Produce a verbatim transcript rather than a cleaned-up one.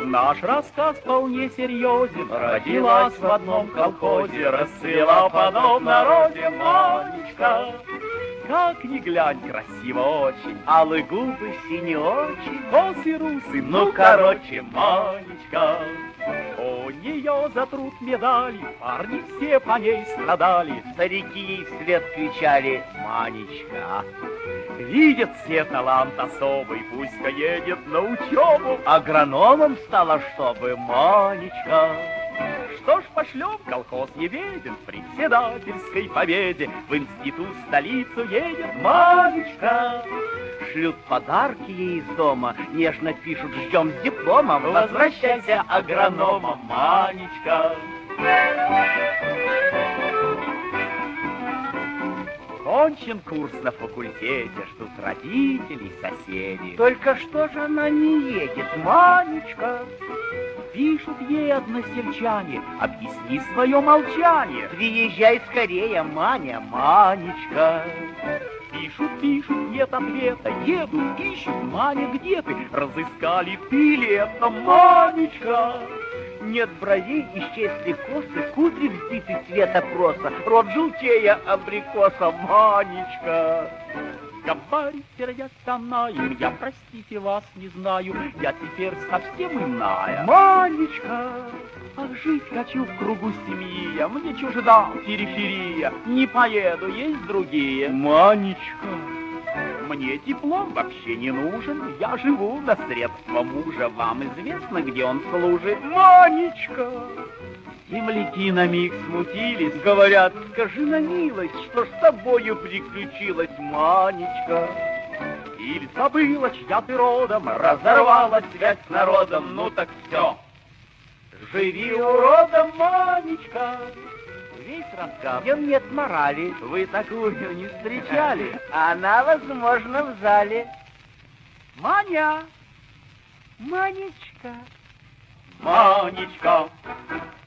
Наш рассказ вполне серьезен. Родилась в одном колхозе, расцвела в одном народе Манечка. Как ни глянь, красиво очень, алые губы, синие очи, косы русы, ну, короче, Манечка. У нее за труд медали, парни все по ней страдали, старики ей вслед кричали: Манечка. Видят все талант особый, пусть-ка едет на учебу, агрономом стала, чтобы, Манечка. Что ж, пошлем колхоз Ебедин в председательской победе, в институт столицу едет Манечка. Шлют подарки ей из дома, нежно пишут: ждем с дипломом, возвращайся агрономом, Манечка. Кончен курс на факультете, ждут родителей, соседи. Только что же она не едет, Манечка? Пишут ей односельчане: объясни свое молчание. Приезжай скорее, Маня, Манечка. Пишут, пишут, нет ответа, едут, ищут: Маня, где ты? Разыскали, ты ли это, Манечка? Нет бровей, исчезли косы, кудри взбиты цвета проса, рот желтее абрикоса, Манечка. Говорит, я знаю, я, простите, вас не знаю, я теперь совсем иная, Манечка. Ах, жить хочу в кругу семьи, я, мне чужда периферия, не поеду, есть другие, Манечка. Мне диплом вообще не нужен, я живу на средства мужа, вам известно, где он служит, Манечка. Земляки на миг смутились, говорят: скажи на милость, что ж с тобою приключилось, Манечка? Или забыла, чья ты родом, разорвала связь с народом, ну так все, живи уродом, Манечка. Весь рассказ, в нем нет морали, вы такую не встречали, она, возможно, в зале. Маня, Манечка, Манечка.